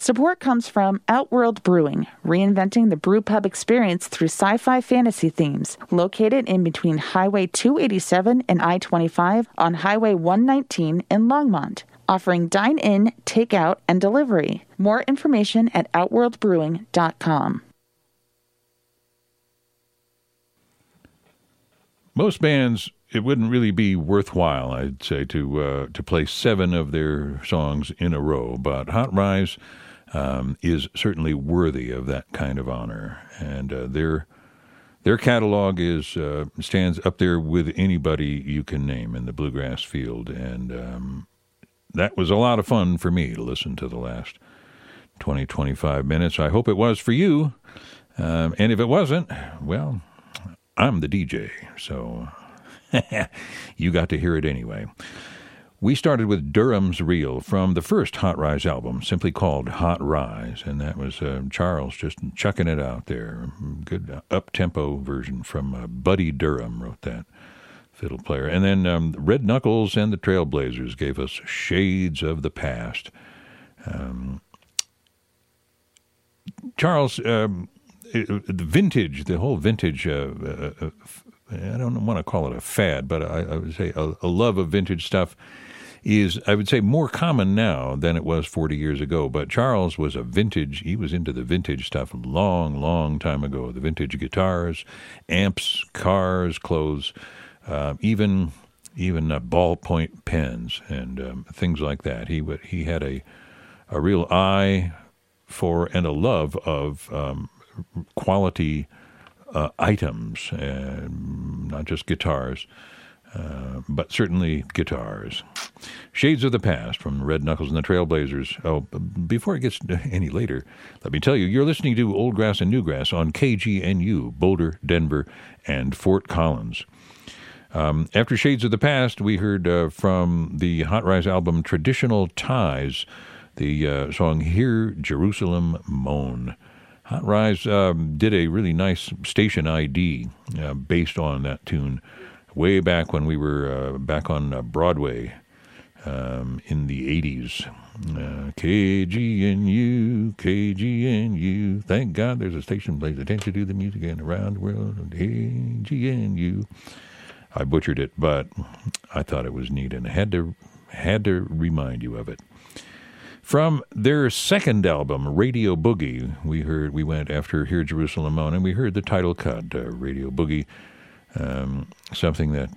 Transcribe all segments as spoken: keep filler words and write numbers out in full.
Support comes from Outworld Brewing, reinventing the brew pub experience through sci-fi fantasy themes. Located in between Highway two eighty-seven and I twenty-five on Highway one nineteen in Longmont. Offering dine-in, take-out, and delivery. More information at outworld brewing dot com. Most bands, it wouldn't really be worthwhile, I'd say, to uh, to play seven of their songs in a row. But Hot Rise um, is certainly worthy of that kind of honor, and uh, their their catalog is uh, stands up there with anybody you can name in the bluegrass field. And um, that was a lot of fun for me to listen to the last twenty, twenty-five minutes. I hope it was for you. Um, and if it wasn't, well, I'm the D J, so you got to hear it anyway. We started with Durham's Reel from the first Hot Rise album, simply called Hot Rise, and that was uh, Charles just chucking it out there. Good uh, up-tempo version from uh, Buddy Durham wrote that, fiddle player. And then um, Red Knuckles and the Trailblazers gave us Shades of the Past. Um, Charles... Um, The vintage, the whole vintage, uh, uh, uh, I don't want to call it a fad, but I, I would say a, a love of vintage stuff is, I would say, more common now than it was forty years ago. But Charles was a vintage, he was into the vintage stuff a long, long time ago. The vintage guitars, amps, cars, clothes, uh, even even uh, ballpoint pens and um, things like that. He he had a a real eye for and a love of um, quality uh, items, uh, not just guitars, uh, but certainly guitars. Shades of the Past from Red Knuckles and the Trailblazers. Oh, before it gets any later, let me tell you, you're listening to Old Grass and New Grass on K G N U, Boulder, Denver, and Fort Collins. Um, after Shades of the Past, we heard uh, from the Hot Rise album Traditional Ties, the uh, song Hear Jerusalem Moan. Hot Rise um, did a really nice station I D uh, based on that tune way back when we were uh, back on uh, Broadway um, in the eighties. Uh, K G N U, K G N U. Thank God there's a station that pays attention to the music and around the world. K G N U. I butchered it, but I thought it was neat and had to had to remind you of it. From their second album, Radio Boogie, we heard we went after Hear Jerusalem Moan, and we heard the title cut, uh, Radio Boogie, um, something that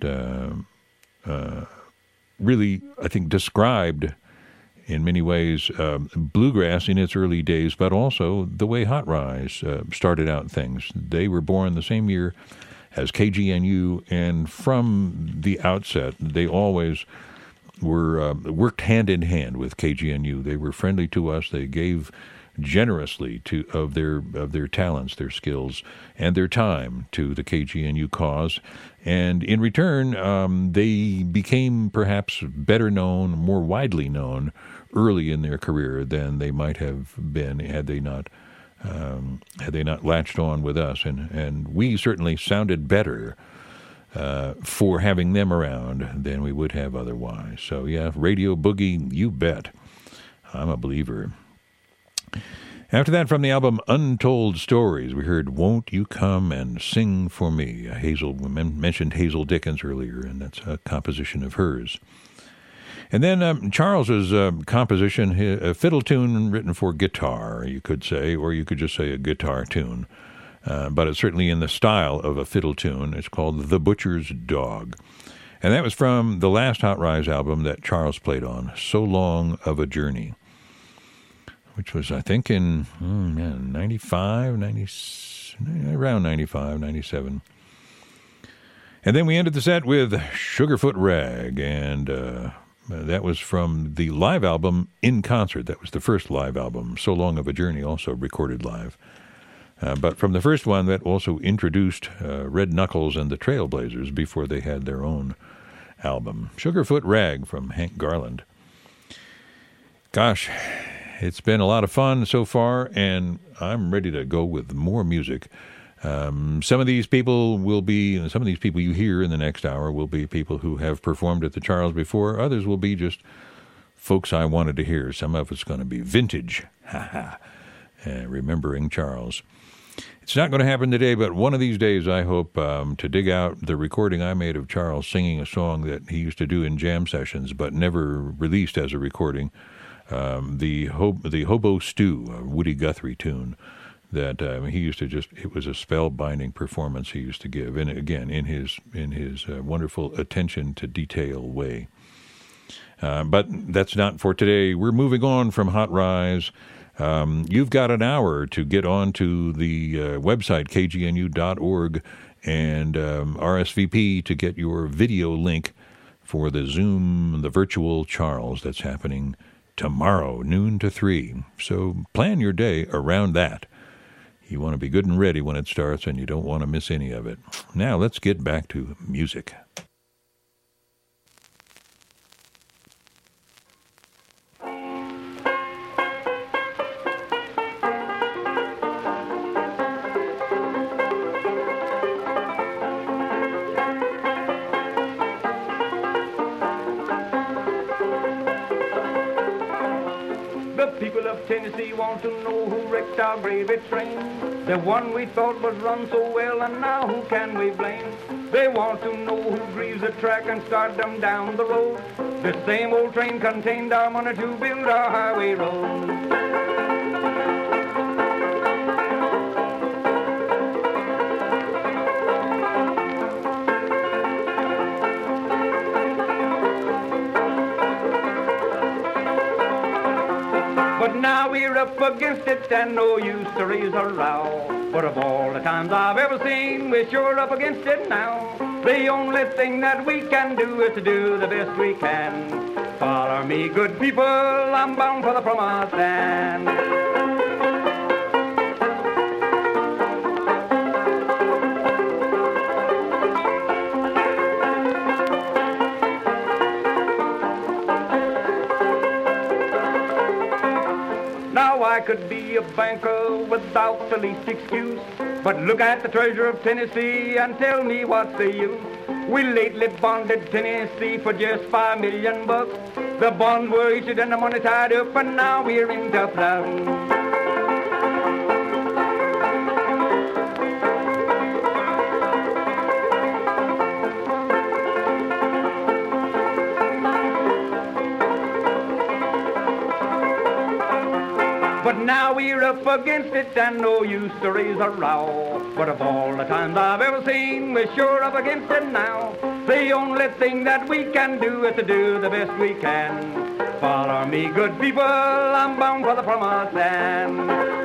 uh, uh, really, I think, described in many ways um, bluegrass in its early days, but also the way Hot Rise uh, started out things. They were born the same year as K G N U, and from the outset, they always were uh, worked hand in hand with K G N U. They were friendly to us. They gave generously to of their of their talents, their skills, and their time to the K G N U cause. And in return, um, they became perhaps better known, more widely known, early in their career than they might have been had they not um, had they not latched on with us. And and we certainly sounded better Uh, for having them around than we would have otherwise. So, yeah, Radio Boogie, you bet. I'm a believer. After that, from the album Untold Stories, we heard Won't You Come and Sing for Me. Hazel, we mentioned Hazel Dickens earlier, and that's a composition of hers. And then um, Charles's uh, composition, a fiddle tune written for guitar, you could say, or you could just say a guitar tune. Uh, but it's certainly in the style of a fiddle tune. It's called The Butcher's Dog. And that was from the last Hot Rise album that Charles played on, So Long of a Journey, which was, I think, in oh man, ninety-five, ninety, around ninety-five, ninety-seven. And then we ended the set with Sugarfoot Rag, and uh, that was from the live album In Concert. That was the first live album, So Long of a Journey, also recorded live. Uh, but from the first one, that also introduced uh, Red Knuckles and the Trailblazers before they had their own album. Sugarfoot Rag from Hank Garland. Gosh, it's been a lot of fun so far, and I'm ready to go with more music. Um, some of these people will be, some of these people you hear in the next hour will be people who have performed at the Charles before. Others will be just folks I wanted to hear. Some of it's going to be vintage. Ha ha. Uh, remembering Charles. It's not going to happen today, but one of these days I hope um, to dig out the recording I made of Charles singing a song that he used to do in jam sessions but never released as a recording, um, the, Ho- the Hobo Stew, a Woody Guthrie tune that um, he used to just, it was a spellbinding performance he used to give, and again, in his, in his uh, wonderful attention to detail way. Uh, but that's not for today. We're moving on from Hot Rise. Um, you've got an hour to get on to the uh, website, k g n u dot org, and um, R S V P to get your video link for the Zoom, the virtual Charles that's happening tomorrow, noon to three. So plan your day around that. You want to be good and ready when it starts, and you don't want to miss any of it. Now let's get back to music. Tennessee want to know who wrecked our gravy train. The one we thought would run so well, and now who can we blame? They want to know who grieves the track and start them down the road. The same old train contained our money to build our highway road. But now we're up against it and no use to raise a row. But of all the times I've ever seen, we're sure up against it now. The only thing that we can do is to do the best we can. Follow me, good people, I'm bound for the promised land. I could be a banker without the least excuse, but look at the treasurer of Tennessee and tell me what's the use. We lately bonded Tennessee for just five million bucks. The bonds were issued and the money tied up, and now we're in tough luck. But now we're up against it and no use to raise a row. But of all the times I've ever seen, we're sure up against it now. The only thing that we can do is to do the best we can. Follow me, good people, I'm bound for the promised land.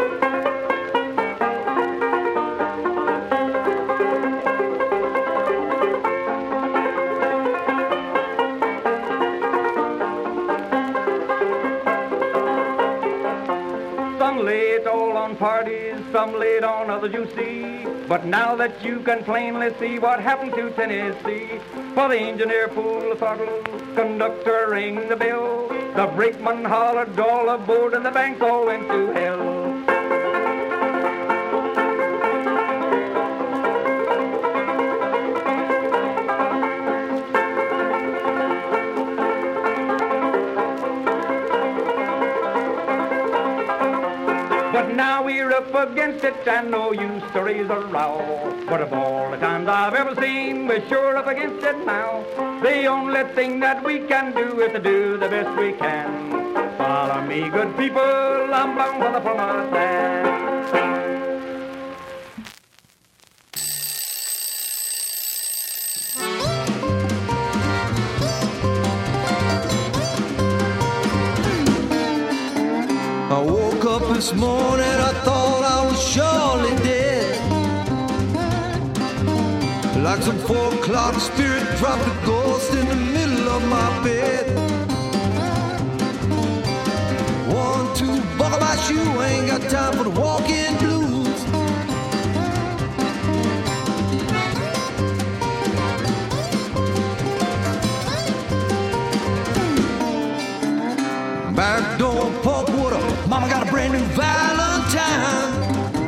Parties, some laid on, others you see. But now that you can plainly see what happened to Tennessee, for the engineer pulled the throttle, conductor rang the bell, the brakeman hollered all aboard, and the banks all went to hell. But now we're up against it and no use to raise a row. But of all the times I've ever seen, we're sure up against it now. The only thing that we can do is to do the best we can. Follow me, good people, I'm bound for the promised land. This morning I thought I was surely dead. Like some four o'clock spirit dropped a ghost in the middle of my bed. One, two, buckle my shoe, ain't got time for the walk-in blues. Back door, pork water, mama got a brand new Valentine.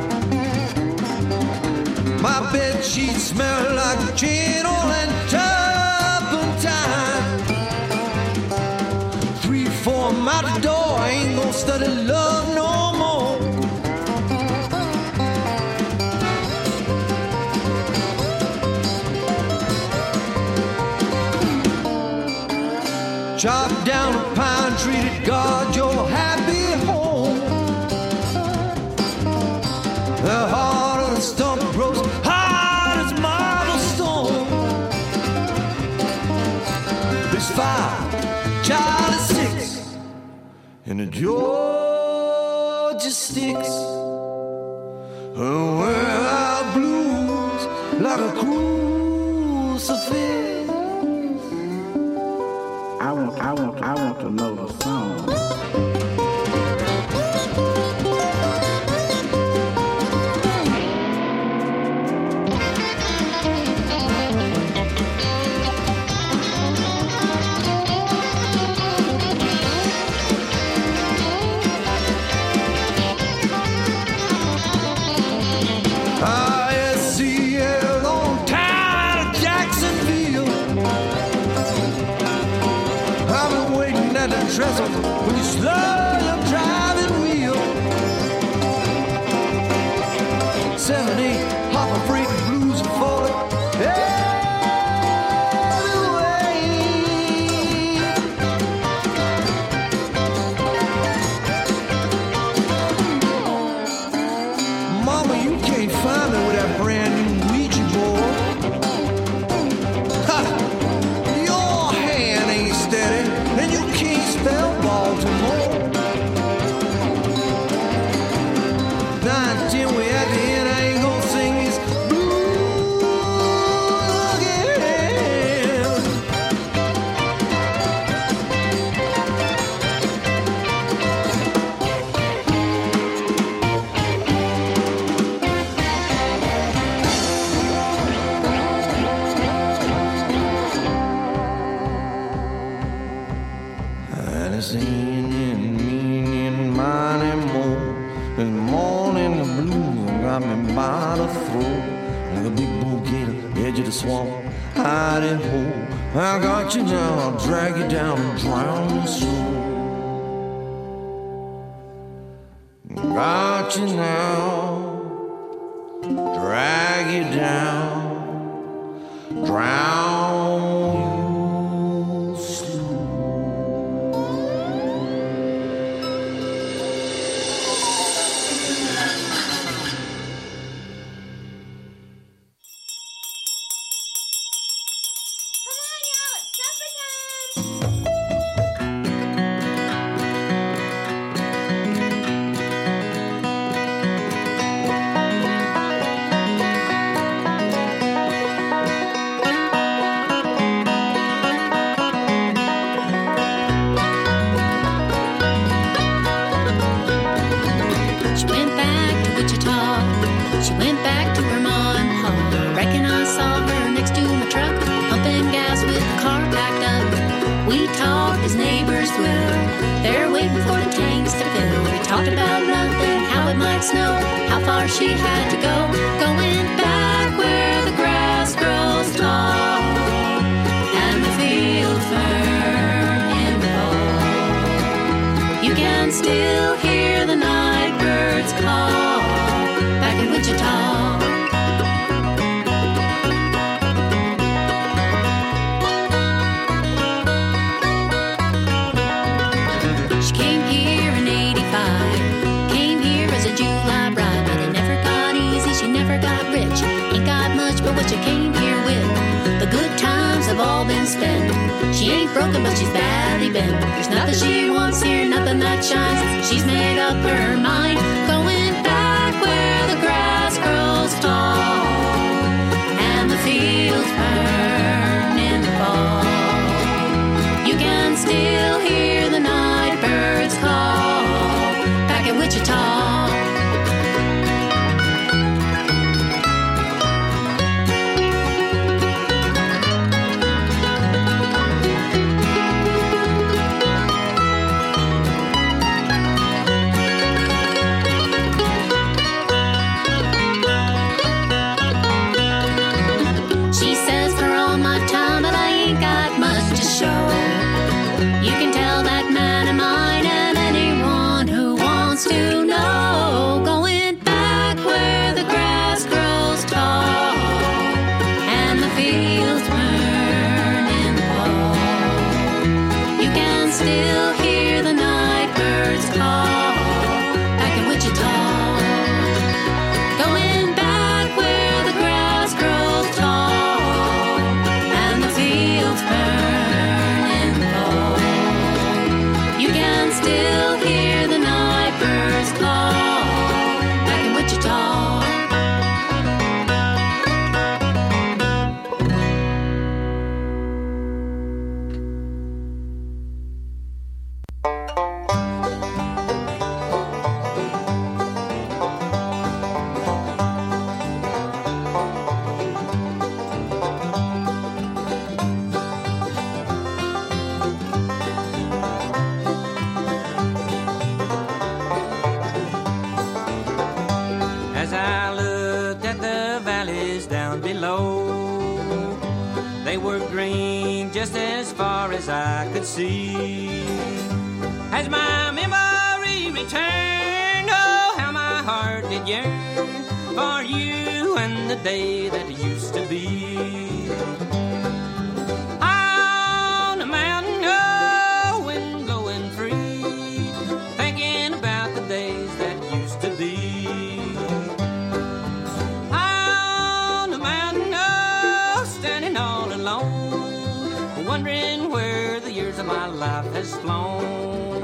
My bed sheets smell like gin oil and turpentine. Three dirty love no more. Chop down a pine tree to guard your happy home. The heart of the stump grows hard as marble stone. There's five, Charlie six, and the Georgia sticks. And wear our blues like a crucifix. I want, I want, I want to know the song. I S C L on town of Jacksonville. I've been waiting at the trestle when you slow your driving wheel. Seven, eight, Hopper Freight blues are falling every way. Mama, you can't find me with that brand new Ouija board. Ha! Your hand ain't steady, and you can't spell Baltimore. Nine, ten, we at the end, I ain't gonna sing these blues again. And it's eating me and mine and more. This morning the blues got me by the throat. Like a big bull gator, edge of the swamp, hiding hole. I got you now, I'll drag you down and drown your soul. Got you now, drag you down, drown you slow. Come on, y'all, it's supper time! She went back to Wichita. She went back to her mom home. Reckon I saw her next to my truck, pumping gas with the car packed up. We talked as neighbors will. They're waiting for the tanks to fill. We talked about nothing, how it might snow, how far she had to go. Going back where the grass grows tall and the fields burn in the fall. You can still hear the night birds call back in Wichita. She came here in eighty-five, came here as a July bride, but it never got easy, she never got rich. Ain't got much but what you came here with. The good times have all been spent. She ain't broken but she's badly bent. There's nothing she wants here, nothing that shines. She's made up her mind, going back where the grass grows tall and the fields burn in the fall. You can still hear the night birds call back in Wichita. ago. They were green just as far as I could see. As my memory returned, oh, how my heart did yearn for you and the day that used to be. On a mountain, oh, wind blowing free, thinking about the days that used to be. On a mountain, oh, standing all alone, wondering where the years of my life has flown.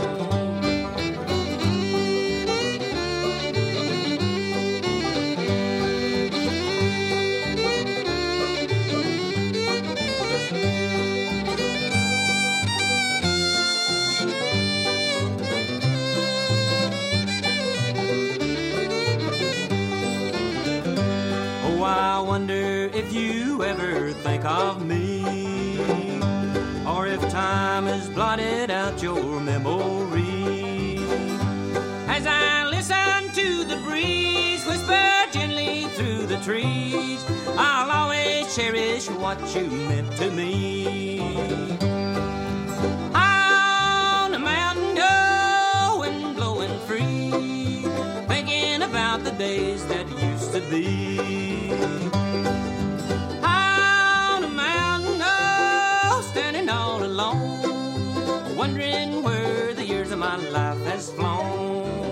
I wonder if you ever think of me, or if time has blotted out your memory. As I listen to the breeze whisper gently through the trees, I'll always cherish what you meant to me. On a mountain, oh, wind blowing free, thinking about the days that used to be. On a mountain, oh, standing all alone, wondering where the years of my life has flown.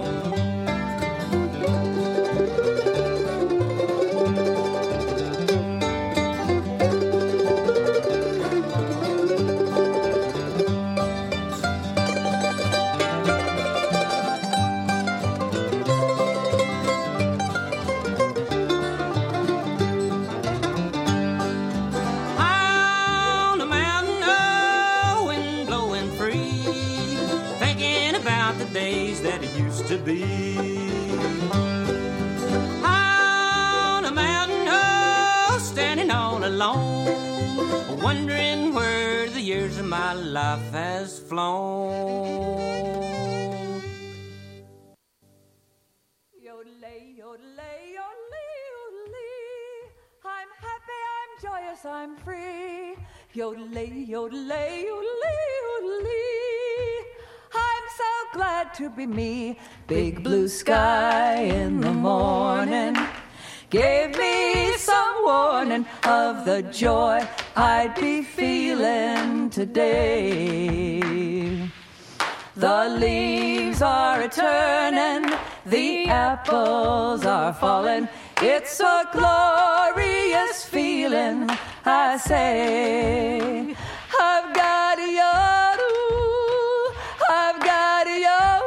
To be on a mountain, oh, standing all alone, wondering where the years of my life has flown. Yodelay, yodelay, yodelay, yodelay. I'm happy, I'm joyous, I'm free. Yodelay, yodelay, yodelay, yodelay. I'm so glad to be me. Big blue sky in the morning gave me some warning of the joy I'd be feeling today. The leaves are a-turning, the apples are falling. It's a glorious feeling, I say. I've got a yodel, I've got a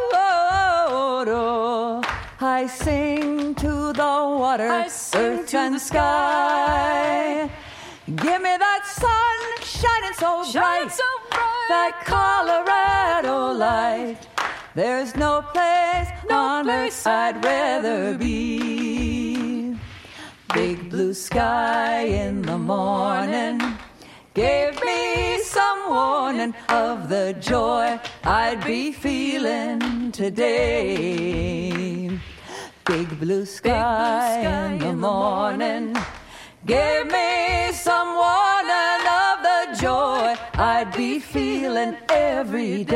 yodel. I sing to the water, earth and sky. Give me that sun shining so bright, so bright, that Colorado light. There's no place no on place earth I'd rather be. Big blue sky in the morning gave me some warning of the joy I'd be feeling today. Big blue sky, Big blue sky in the morning gave me some warning of the joy I'd be feeling every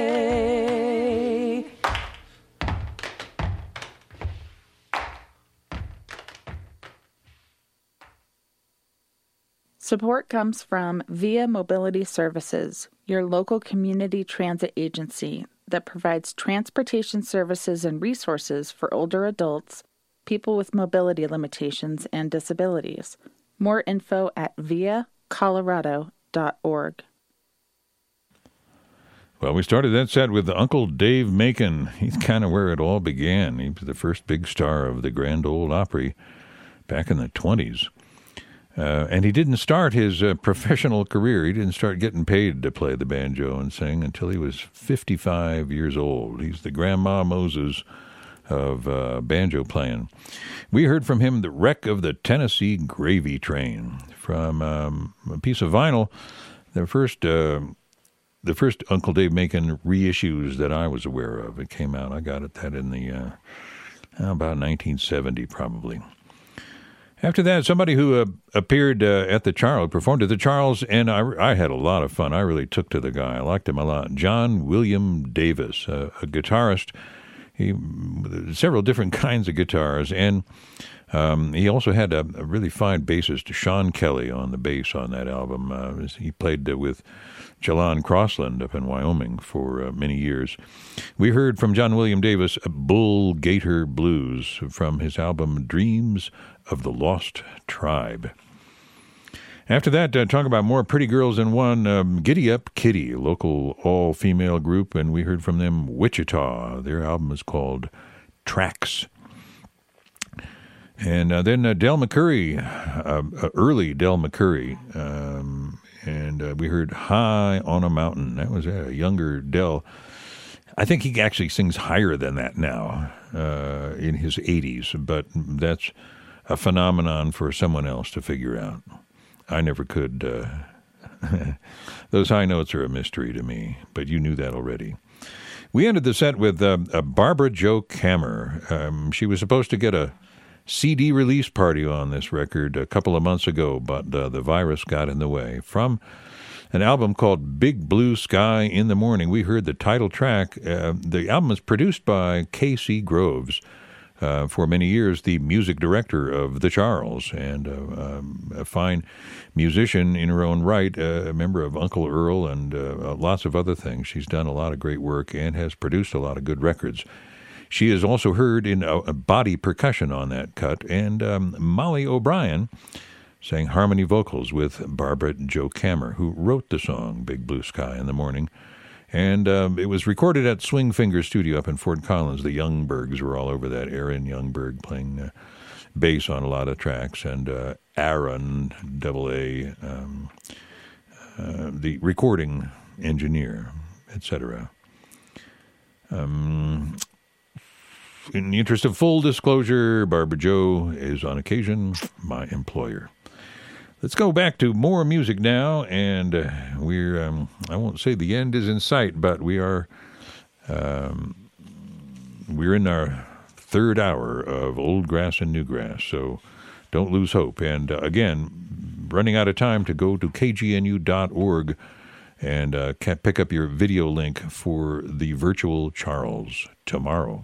day. Support comes from Via Mobility Services, your local community transit agency that provides transportation services and resources for older adults, people with mobility limitations, and disabilities. More info at via colorado dot org. Well, we started that set with Uncle Dave Macon. He's kind of where it all began. He was the first big star of the Grand Ole Opry back in the twenties. Uh, and he didn't start his uh, professional career. He didn't start getting paid to play the banjo and sing until he was fifty-five years old. He's the Grandma Moses of uh, banjo playing. We heard from him The Wreck of the Tennessee Gravy Train from um, a piece of vinyl. The first, uh, the first Uncle Dave Macon reissues that I was aware of. It came out. I got it that in the uh, about nineteen seventy probably. After that, somebody who uh, appeared uh, at the Charles, performed at the Charles, and I, I had a lot of fun. I really took to the guy. I liked him a lot. John William Davis, uh, a guitarist. He several different kinds of guitars, and um, he also had a, a really fine bassist, Sean Kelly, on the bass on that album. Uh, he played uh, with Jalon Crossland up in Wyoming for uh, many years. We heard from John William Davis, Bull Gator Blues, from his album Dreams of the Lost Tribe. After that, uh, talk about more Pretty Girls in One, um, Giddy Up Kitty, a local all-female group, and we heard from them Wichita. Their album is called Tracks. And uh, then uh, Del McCoury, uh, uh, early Del McCoury, um, and uh, we heard High on a Mountain. That was a younger Del. I think he actually sings higher than that now, uh, in his eighties, but that's a phenomenon for someone else to figure out. I never could. Uh, those high notes are a mystery to me, but you knew that already. We ended the set with uh, a Barbara Jo Kammer. Um, she was supposed to get a C D release party on this record a couple of months ago, but uh, the virus got in the way. From an album called Big Blue Sky in the Morning, we heard the title track. Uh, the album is produced by K C Groves, uh, for many years the music director of the Charles, and uh, um, a fine musician in her own right, uh, a member of Uncle Earl and uh, lots of other things. She's done a lot of great work and has produced a lot of good records. She is also heard in uh, body percussion on that cut, and um, Molly O'Brien sang harmony vocals with Barbara Jo Kammer, who wrote the song Big Blue Sky in the Morning. And um, it was recorded at Swing Finger Studio up in Fort Collins. The Youngbergs were all over that. Aaron Youngberg playing uh, bass on a lot of tracks, and uh, Aaron, double A, um, uh, the recording engineer, et cetera. Um... In the interest of full disclosure, Barbara Jo is on occasion my employer. Let's go back to more music now, and uh, we're, um, I won't say the end is in sight, but we are, um, we're in our third hour of Old Grass and New Grass, so don't lose hope. And uh, again, running out of time to go to K G N U dot org and uh, pick up your video link for the virtual Charles tomorrow.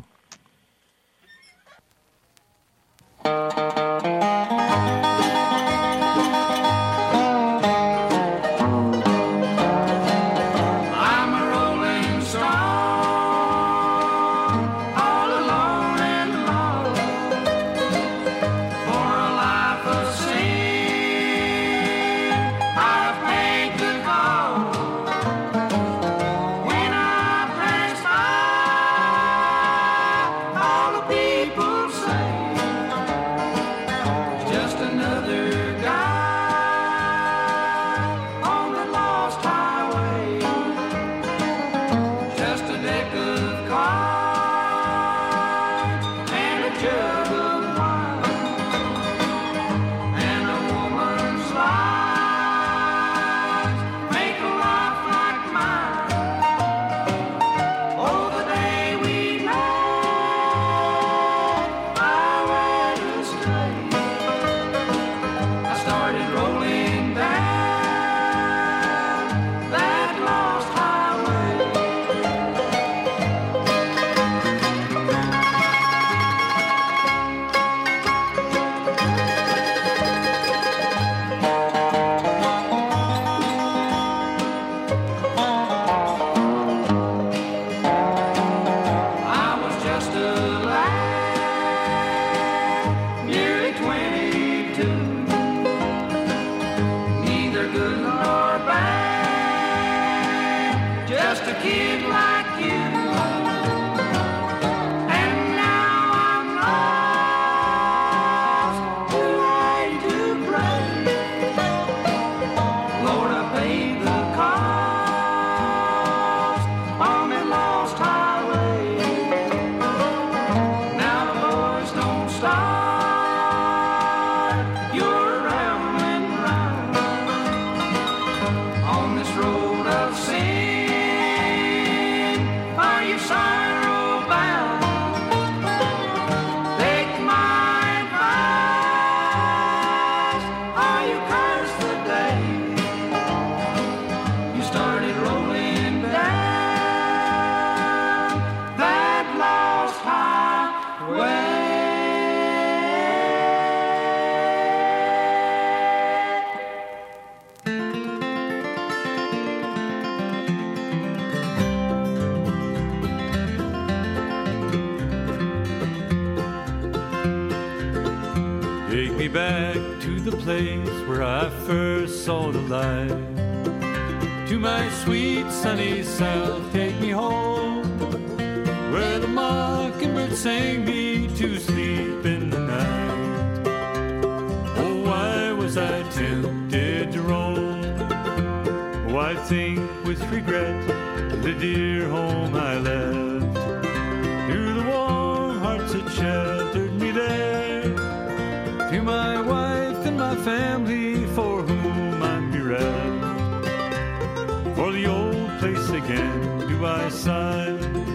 me back to the place where I first saw the light. To my sweet sunny south, take me home, where the mockingbird sang me to sleep in the night. Oh, why was I tempted to roam? Oh, I think with regret the dear home I left. To the warm hearts that sheltered me there, to my wife and my family for whom I'm bereft. For the old place again do I sigh.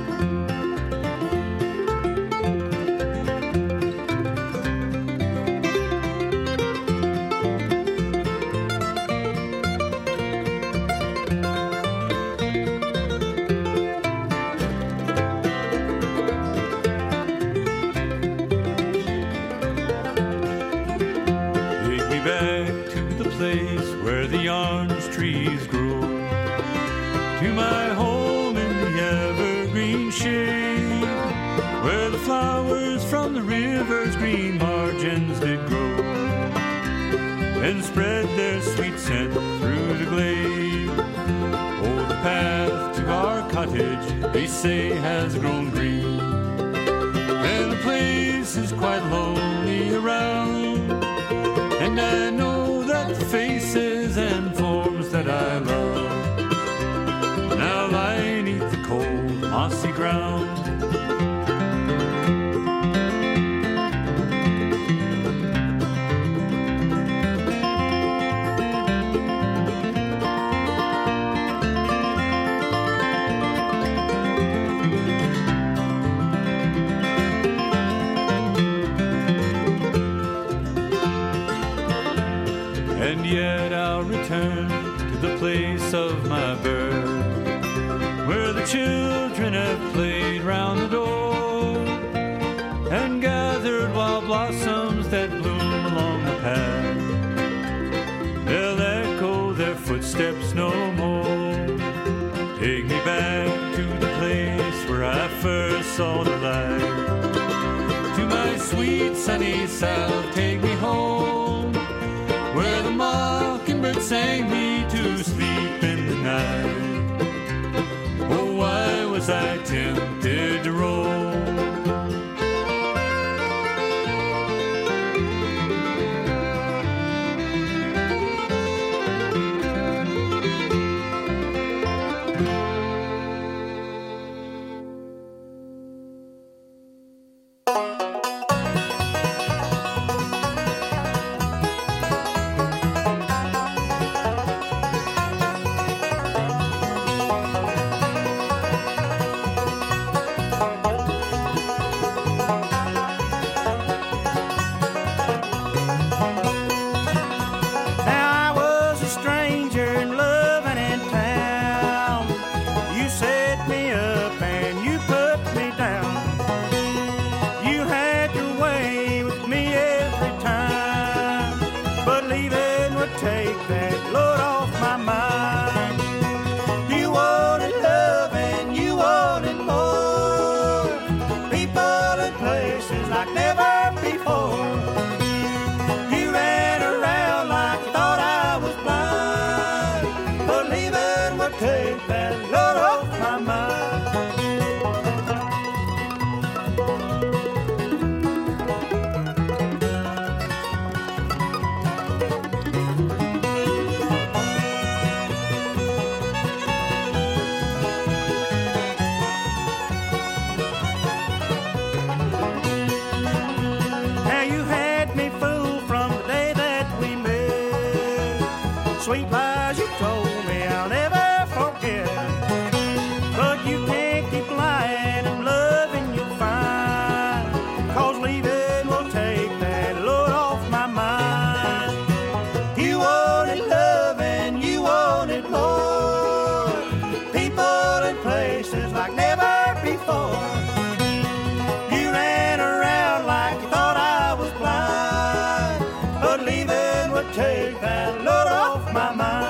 Orange trees grow, to my home in the evergreen shade, where the flowers from the river's green margins did grow, and spread their sweet scent through the glade. Oh, the path to our cottage, they say, has grown green, and the place is quite lonely around, and I know that the faces and forms that I love now lie neath the cold mossy ground. And yet I'll return to the place of my birth, where the children have played round the door, and gathered wild blossoms that bloom along the path. They'll echo their footsteps no more. Take me back to the place where I first saw the light. To my sweet sunny south, take me home, where the mockingbird sang me to sleep in the night. Oh, why was I tempted to roam? Take that load off my mind.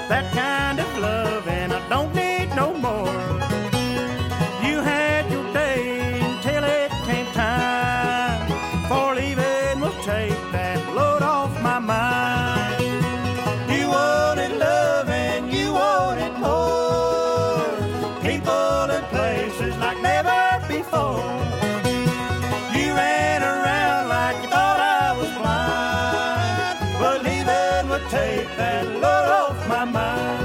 that kind of love, and I don't need no more. You had your day until it came time for leaving. Will take that load off my mind. You wanted love and you wanted more, people and places like never before. You ran around like you thought I was blind, but leaving would take that load off my mind.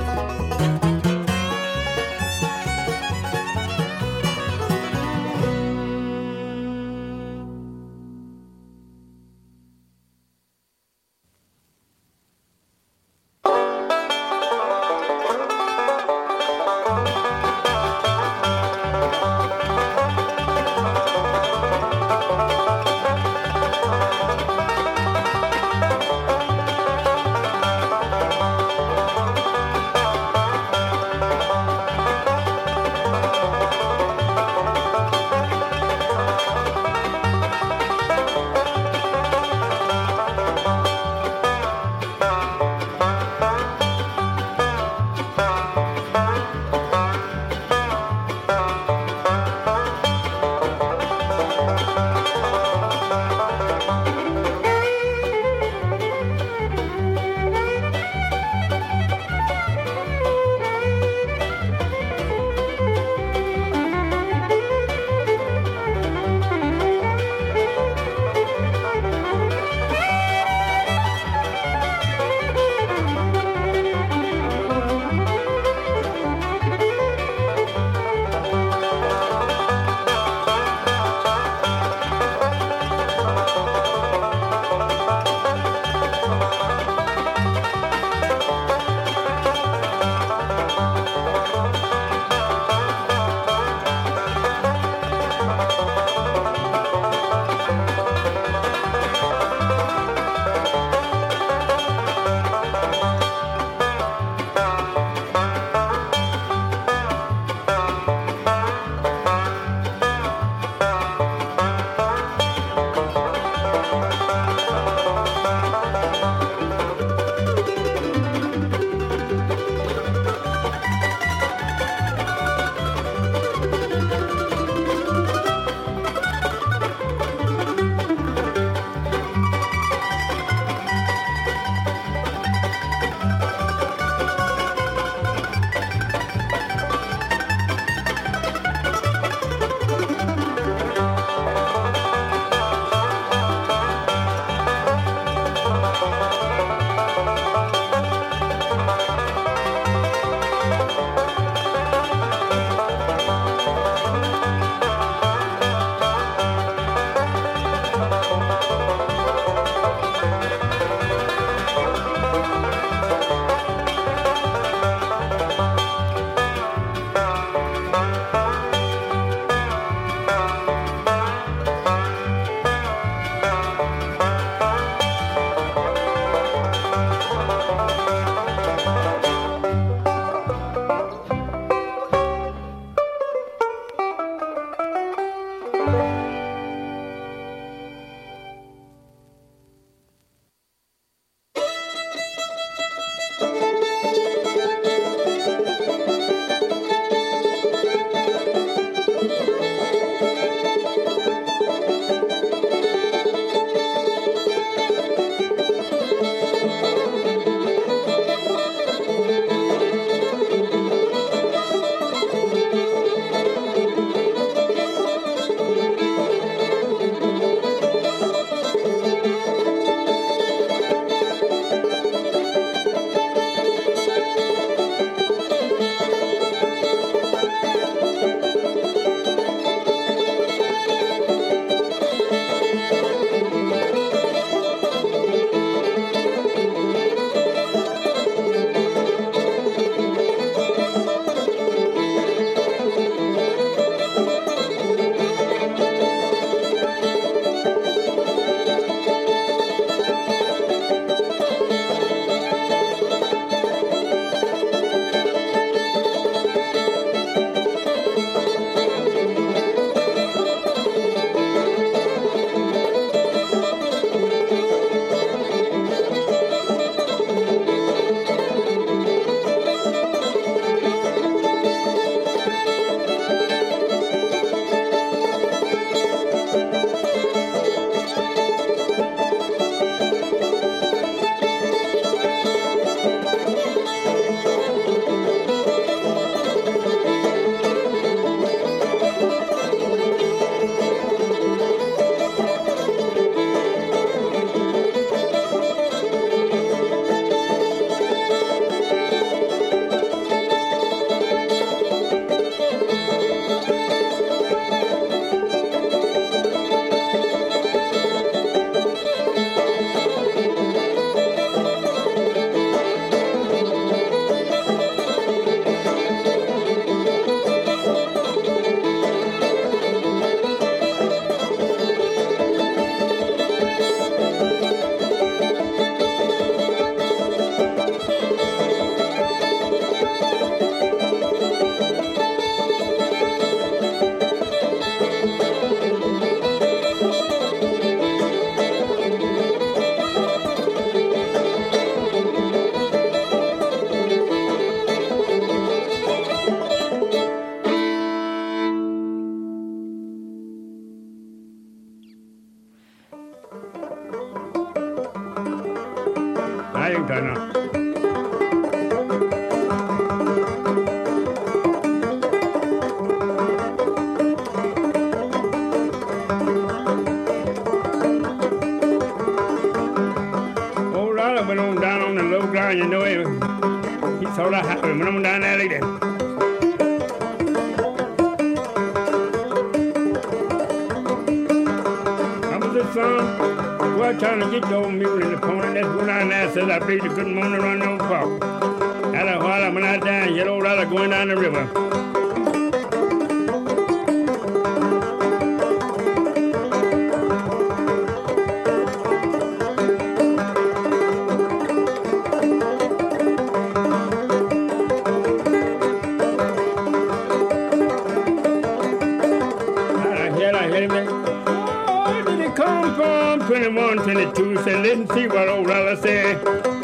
sort of happy when I'm down there like that. Son, go out trying to get your mule in the pony. That's what I now says I played the good morning run no park. Out of while I'm out down, yellow dollar going down the river. twenty-one, twenty-two, say, let's see what old Rella say.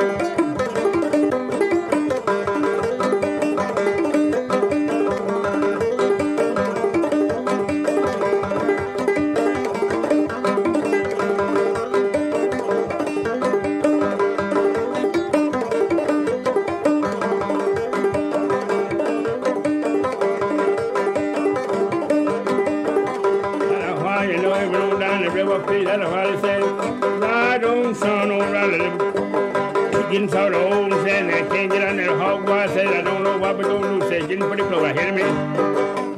Getting sort of old and sad, and I can't get on that hog wire. Says I don't know what we're going to do. Says getting pretty close. I hear me.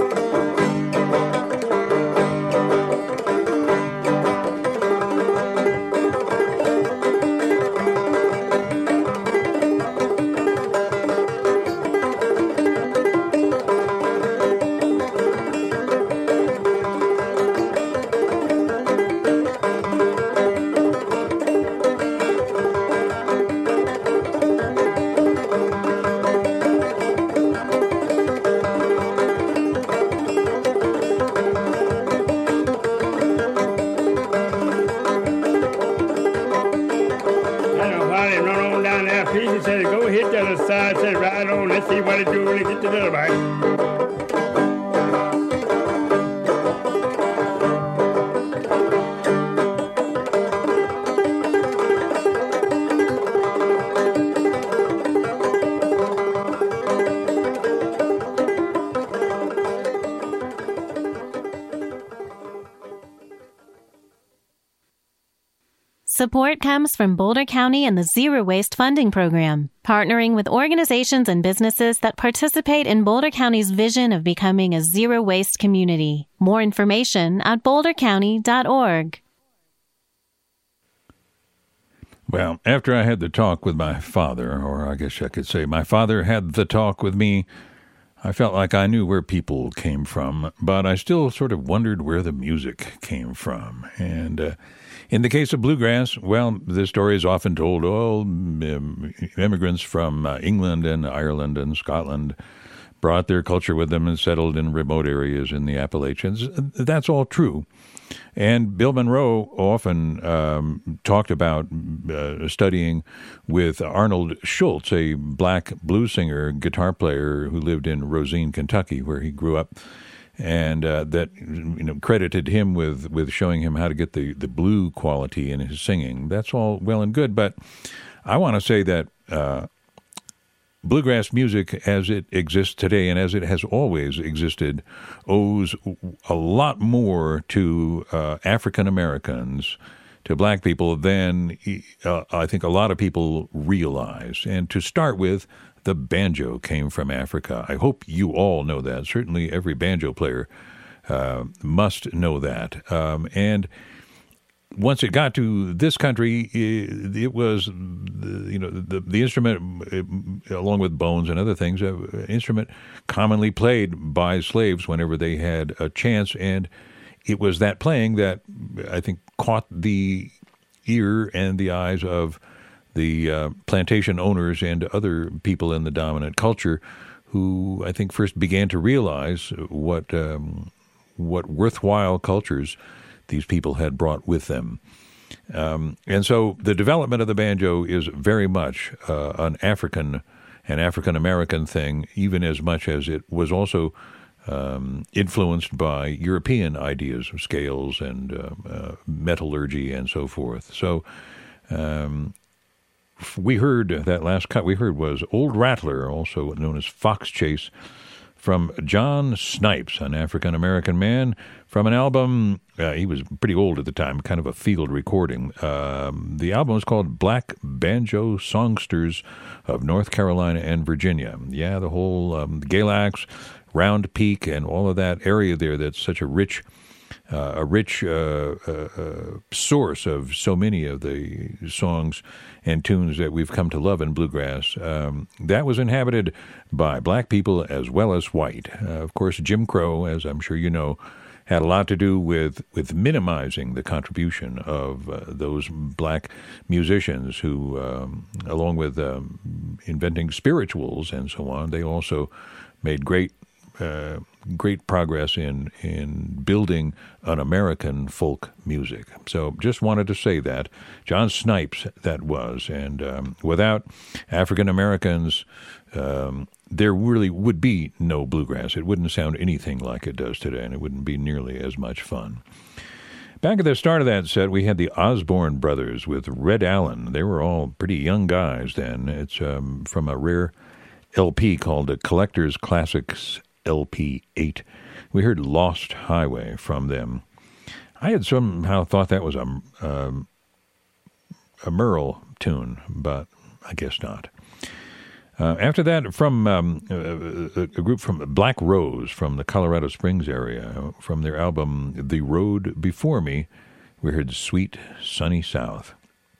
Support comes from Boulder County and the Zero Waste Funding Program, partnering with organizations and businesses that participate in Boulder County's vision of becoming a zero waste community. More information at boulder county dot org. Well, after I had the talk with my father, or I guess I could say my father had the talk with me, I felt like I knew where people came from, but I still sort of wondered where the music came from. And uh, in the case of bluegrass, well, the story is often told, oh, immigrants from uh, England and Ireland and Scotland brought their culture with them and settled in remote areas in the Appalachians. That's all true. And Bill Monroe often um, talked about uh, studying with Arnold Schultz, a black blues singer, guitar player who lived in Rosine, Kentucky, where he grew up, and uh, that you know credited him with, with showing him how to get the, the blue quality in his singing. That's all well and good, but I want to say that uh, bluegrass music as it exists today and as it has always existed owes a lot more to uh, African Americans, to black people, than uh, I think a lot of people realize. And to start with, the banjo came from Africa. I hope you all know that. Certainly every banjo player uh, must know that. Um, and once it got to this country, it, it was, you know, the, the instrument, it, along with bones and other things, an instrument commonly played by slaves whenever they had a chance. And it was that playing that I think caught the ear and the eyes of the uh, plantation owners and other people in the dominant culture, who I think first began to realize what um, what worthwhile cultures these people had brought with them. Um, and so the development of the banjo is very much uh, an African, an African-American thing, even as much as it was also um, influenced by European ideas of scales and uh, uh, metallurgy and so forth. So um, we heard that last cut we heard was Old Rattler, also known as Fox Chase, from John Snipes, an African-American man, from an album, uh, he was pretty old at the time, kind of a field recording. Um, the album was called Black Banjo Songsters of North Carolina and Virginia. Yeah, the whole um, Galax, Round Peak, and all of that area there that's such a rich Uh, a rich uh, uh, uh, source of so many of the songs and tunes that we've come to love in bluegrass. Um, that was inhabited by black people as well as white. Uh, of course, Jim Crow, as I'm sure you know, had a lot to do with, with minimizing the contribution of uh, those black musicians who, um, along with um, inventing spirituals and so on, they also made great Uh, great progress in in building an American folk music. So just wanted to say that. John Snipes, that was. And um, without African Americans, um, there really would be no bluegrass. It wouldn't sound anything like it does today, and it wouldn't be nearly as much fun. Back at the start of that set, we had the Osborne Brothers with Red Allen. They were all pretty young guys then. It's um, from a rare L P called a Collector's Classics L P eight. We heard Lost Highway from them. I had somehow thought that was a, um, a Merle tune, but I guess not. Uh, after that, from um, a, a group from Black Rose from the Colorado Springs area, from their album The Road Before Me, we heard Sweet Sunny South.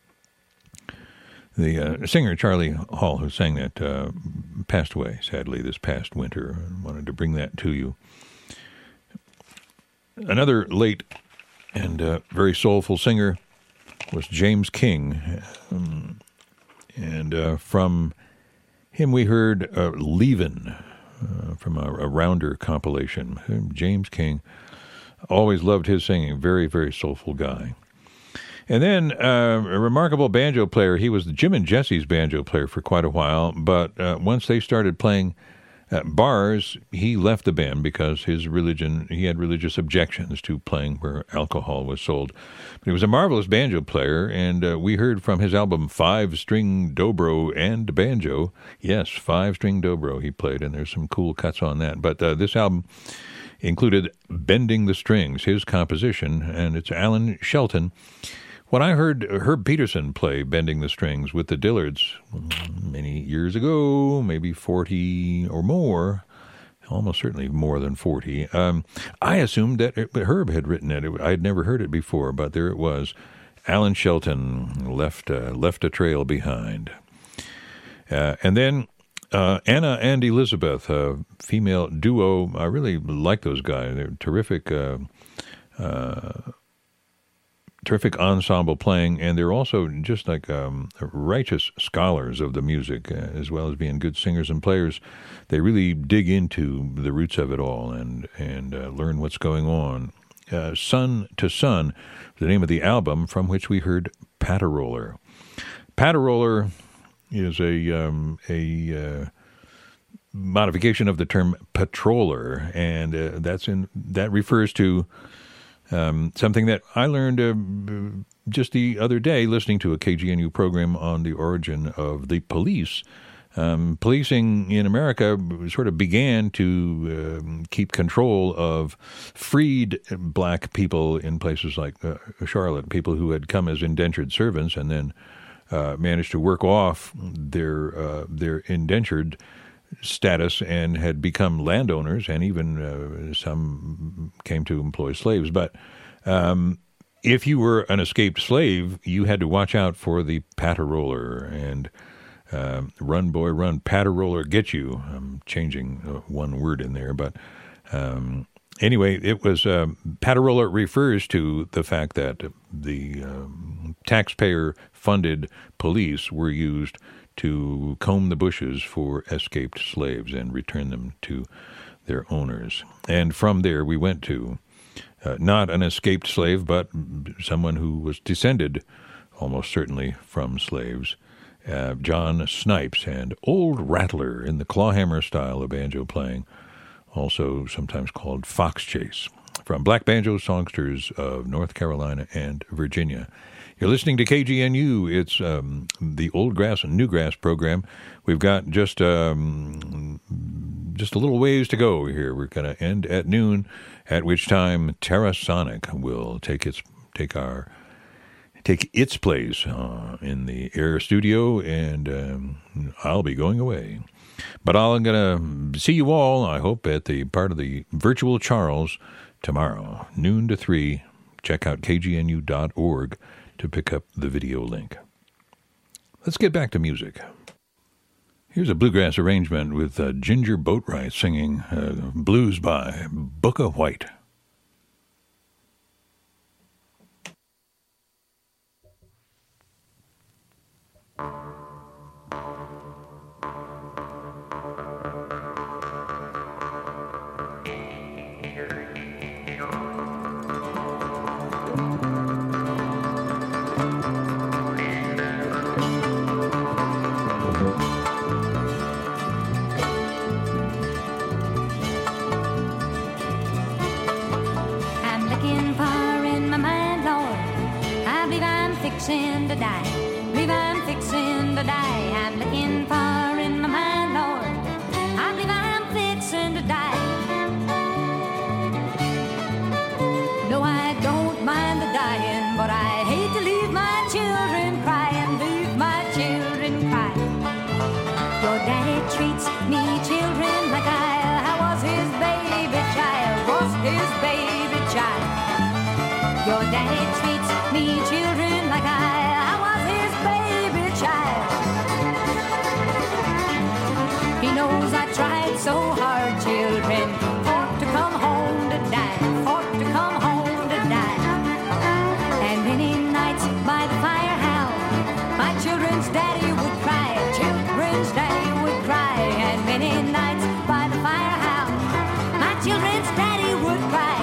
The uh, singer, Charlie Hall, who sang that, uh, passed away, sadly, this past winter. I wanted to bring that to you. Another late and uh, very soulful singer was James King. Um, and uh, from him we heard uh, Leavin' uh, from a, a Rounder compilation. James King, always loved his singing. Very, very soulful guy. And then uh, a remarkable banjo player. He was Jim and Jesse's banjo player for quite a while, but uh, once they started playing at bars, he left the band because his religion, he had religious objections to playing where alcohol was sold. But he was a marvelous banjo player, and uh, we heard from his album Five-String Dobro and Banjo. Yes, Five-String Dobro he played, and there's some cool cuts on that. But uh, this album included Bending the Strings, his composition, and it's Alan Shelton. When I heard Herb Peterson play Bending the Strings with the Dillards many years ago, maybe forty or more, almost certainly more than forty, um, I assumed that Herb had written it. I had never heard it before, but there it was. Alan Shelton left, uh, left a trail behind. Uh, and then uh, Anna and Elizabeth, a female duo. I really like those guys. They're terrific uh, uh Terrific ensemble playing, and they're also just like um, righteous scholars of the music, uh, as well as being good singers and players. They really dig into the roots of it all and and uh, learn what's going on. Uh, Sun to Sun, the name of the album from which we heard Pataroller. Pataroller is a um, a uh, modification of the term patroller, and uh, that's in that refers to Um, something that I learned uh, just the other day listening to a K G N U program on the origin of the police. Um, policing in America sort of began to um, keep control of freed black people in places like uh, Charlotte, people who had come as indentured servants and then uh, managed to work off their uh, their indentured status and had become landowners, and even uh, some came to employ slaves. But um, if you were an escaped slave, you had to watch out for the pataroller, and uh, run, boy, run, pataroller, get you. I'm changing uh, one word in there, but um, anyway, it was um, pataroller refers to the fact that the um, taxpayer-funded police were used to comb the bushes for escaped slaves and return them to their owners. And from there we went to uh, not an escaped slave, but someone who was descended almost certainly from slaves, uh, John Snipes, and Old Rattler in the clawhammer style of banjo playing, also sometimes called Fox Chase, from Black Banjo Songsters of North Carolina and Virginia. You're listening to K G N U. It's um, the Old Grass and New Grass program. We've got just um, just a little ways to go here. We're going to end at noon, at which time Terrasonic will take its take our take its place uh, in the Air Studio, and um, I'll be going away. But I'm going to see you all, I hope, at the part of the Virtual Charles tomorrow, noon to three. Check out k g n u dot org to pick up the video link. Let's get back to music. Here's a bluegrass arrangement with uh, Ginger Boatwright singing uh, Blues by Booka White. Fixing to die, believe I'm fixing to die. I'm looking far in my mind, Lord. I believe I'm fixing to die. No, I don't mind the dying, but I hate to leave my children cry and leave my children cry. Your daddy treats me children like I, I was his baby child, was his baby child. Your daddy treats me children like I, I was his baby child. He knows I tried so hard, children, fought to come home to die, fought to come home to die. And many nights by the fire house, my children's daddy would cry, children's daddy would cry. And many nights by the fire house, my children's daddy would cry.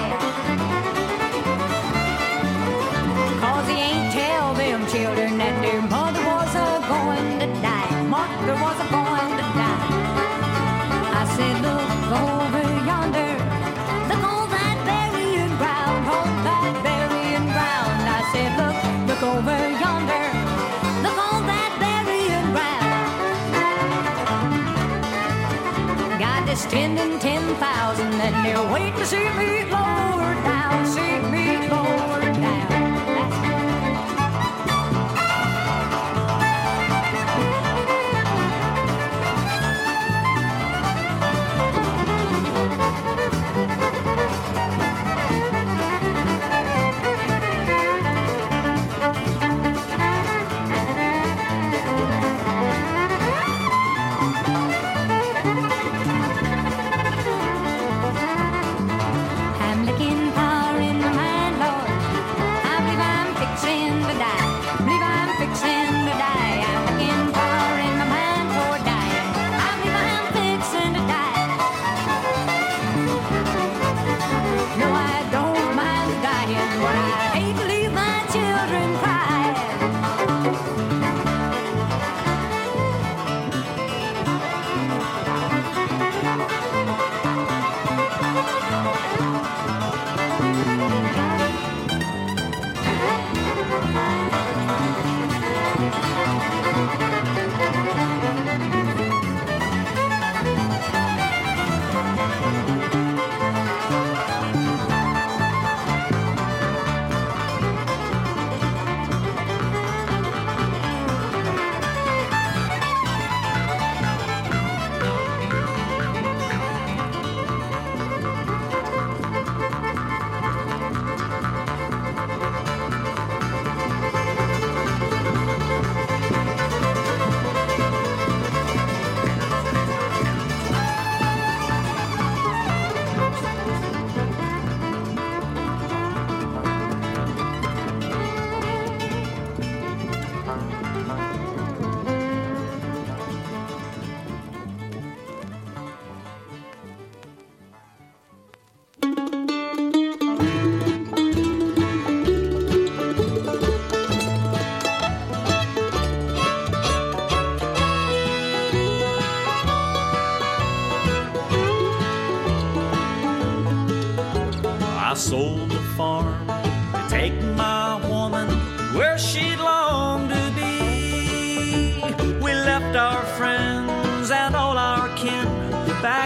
Children that their mother was a going to die, mother was a going to die. I said, look over yonder, look all that burying ground, all that burying ground. I said, look, look over yonder, look all that burying ground. God is spending ten thousand and they're waiting to see me lower down, see me lower down. sold the farm to take my woman where she longed to be. We left our friends and all our kin back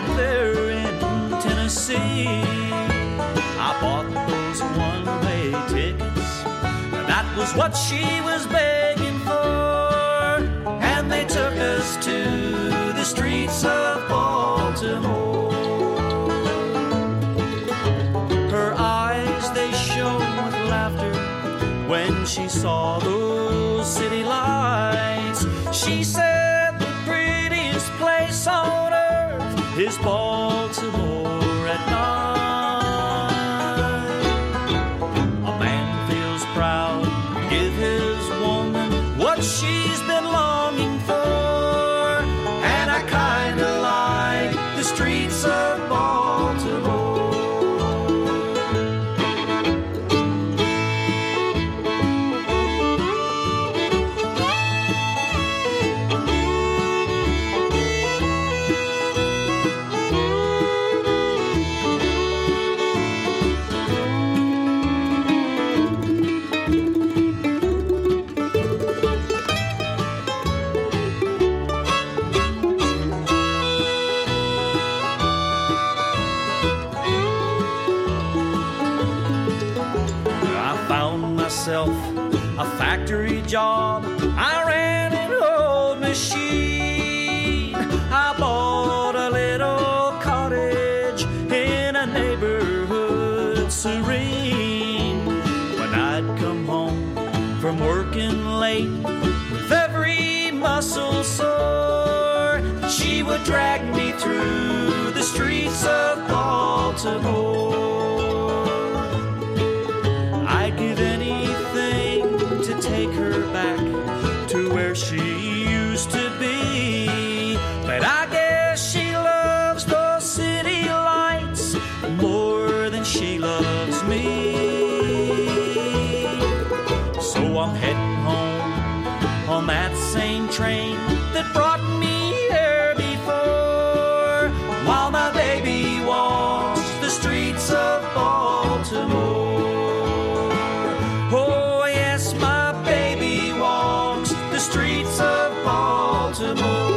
back there in Tennessee. I bought those one-way tickets. That was what she was begging for. And they took us to the streets of Baltimore. Her eyes, they shone with laughter when she saw those city lights. She said the prettiest place on earth is Baltimore at night. A man feels proud to give his woman what she's been longing for, and I kinda like the streets of Baltimore. A factory job, I ran an old machine. I bought a little cottage in a neighborhood serene. When I'd come home from working late with every muscle sore, she would drag me through the streets of Baltimore. I'd give anything to take her back to where she used to be, but I guess she loves those city lights more than she loves me. So I'm heading home on that same train that brought me here before, while my baby walks the streets of Baltimore. Streets of Baltimore.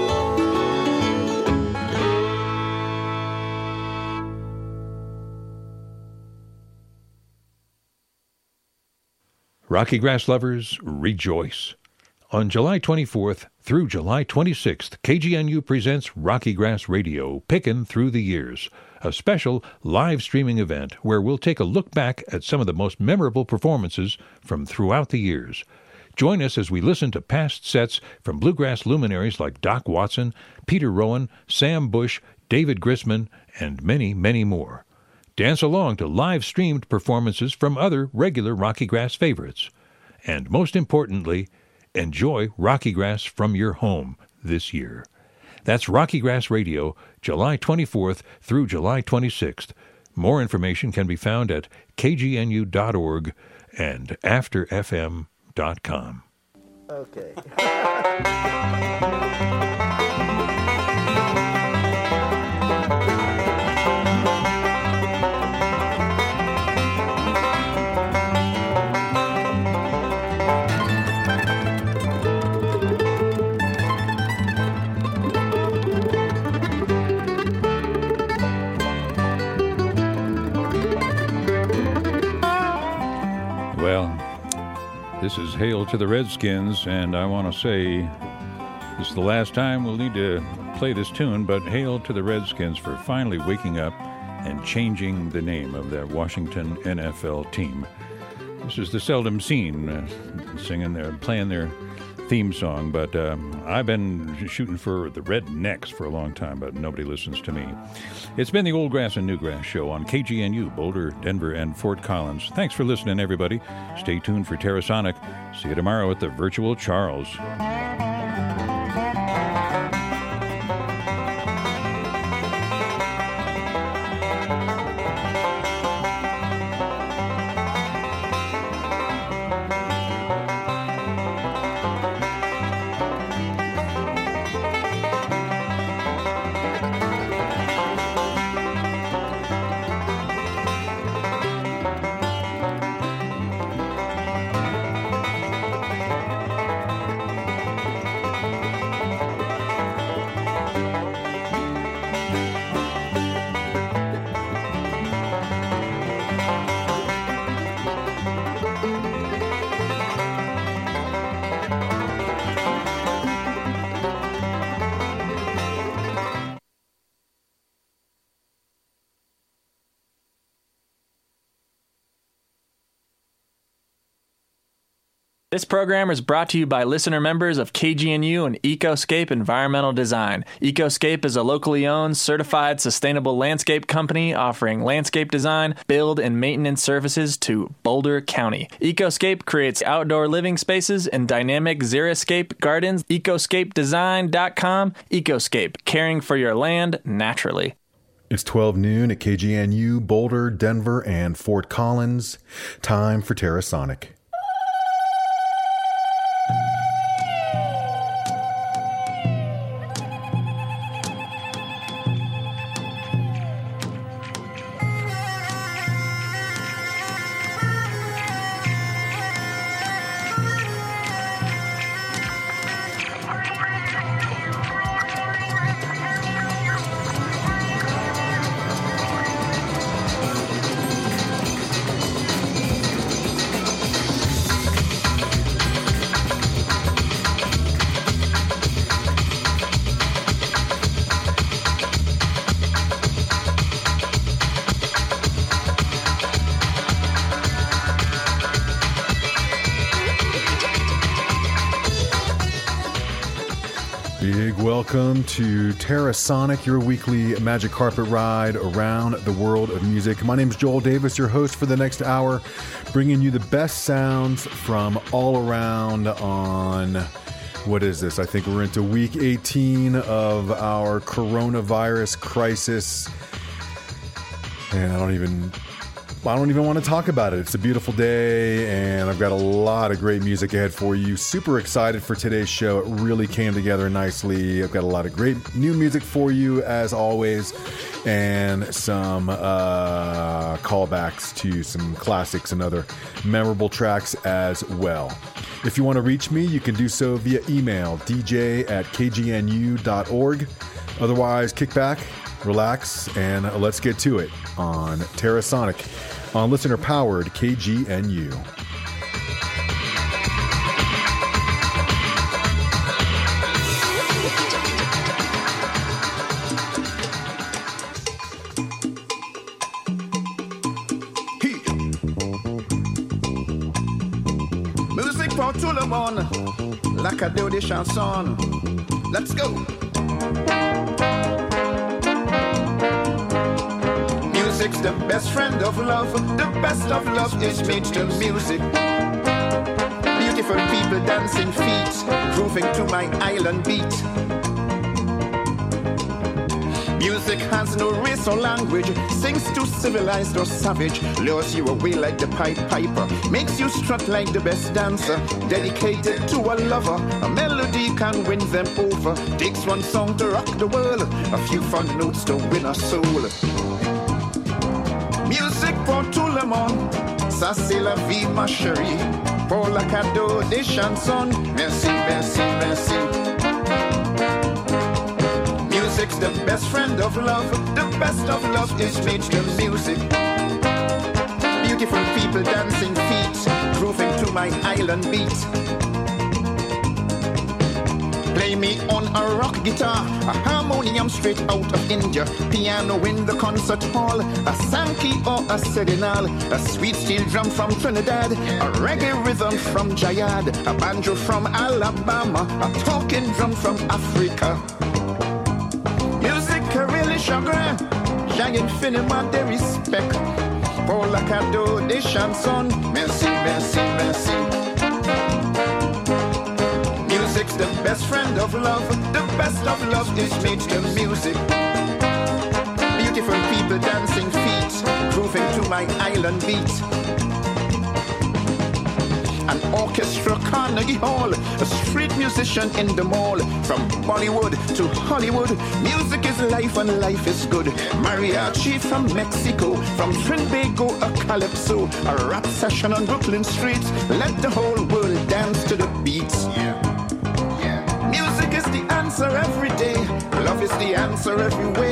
Rocky Grass lovers, rejoice. On July twenty-fourth through July twenty-sixth, K G N U presents Rocky Grass Radio, Pickin' Through the Years, a special live streaming event where we'll take a look back at some of the most memorable performances from throughout the years. Join us as we listen to past sets from bluegrass luminaries like Doc Watson, Peter Rowan, Sam Bush, David Grisman, and many, many more. Dance along to live-streamed performances from other regular Rocky Grass favorites. And most importantly, enjoy Rocky Grass from your home this year. That's Rocky Grass Radio, July twenty-fourth through July twenty-sixth. More information can be found at k g n u dot org and after f m dot com. Okay. Well, this is Hail to the Redskins, and I want to say this is the last time we'll need to play this tune, but hail to the Redskins for finally waking up and changing the name of their Washington N F L team. This is the Seldom Scene uh, singing their, playing their theme song, but um, I've been shooting for the Rednecks for a long time, but nobody listens to me. It's been the Old Grass and New Grass Show on K G N U, Boulder, Denver, and Fort Collins. Thanks for listening, everybody. Stay tuned for Terrasonic. See you tomorrow at the Virtual Charles. This program is brought to you by listener members of K G N U and Ecoscape Environmental Design. Ecoscape is a locally owned, certified, sustainable landscape company offering landscape design, build, and maintenance services to Boulder County. Ecoscape creates outdoor living spaces and dynamic xeriscape gardens. ecoscape design dot com. Ecoscape, caring for your land naturally. It's twelve noon at K G N U, Boulder, Denver, and Fort Collins. Time for Terrasonic. Welcome to Terrasonic, your weekly magic carpet ride around the world of music. My name is Joel Davis, your host for the next hour, bringing you the best sounds from all around on, what is this? I think we're into week eighteen of our coronavirus crisis. And I don't even... I don't even want to talk about it. It's a beautiful day, and I've got a lot of great music ahead for you. Super excited for today's show. It really came together nicely. I've got a lot of great new music for you, as always, and some uh, callbacks to some classics and other memorable tracks as well. If you want to reach me, you can do so via email, d j at k g n u dot org. Otherwise, kick back, relax, and let's get to it on Terrasonic on listener-powered K G N U. Musique pour tout le monde, la cadeau des chansons. Let's go! Music's the best friend of love. The best of love is made to music. Beautiful people dancing feet, grooving to my island beat. Music has no race or language, sings to civilized or savage, lures you away like the Pied Piper, makes you strut like the best dancer, dedicated to a lover. A melody can win them over, takes one song to rock the world, a few fun notes to win a soul. Musique pour tout le monde, ça c'est la vie ma chérie. Pour la cadeau des chansons, merci, merci, merci. Music's the best friend of love, the best of love is made to music. Beautiful people dancing feet, grooving to my island beat. Play me on a rock guitar, a harmonium straight out of India, piano in the concert hall, a sankey or a serenal, a sweet steel drum from Trinidad, a reggae rhythm from Jayad, a banjo from Alabama, a talking drum from Africa. Music a really chagrin, j'ai infiniment de respect pour la cadeau des chansons. Merci, merci, merci. Music's the best friend of love, the best of love is made to music. Beautiful people dancing feet, grooving to my island beat. An orchestra, Carnegie Hall, a street musician in the mall. From Bollywood to Hollywood, music is life and life is good. Mariachi from Mexico, from Trinbago, a calypso, a rap session on Brooklyn streets. Let the whole world dance to the beats. Yeah. Music is the answer every day. Love is the answer every way.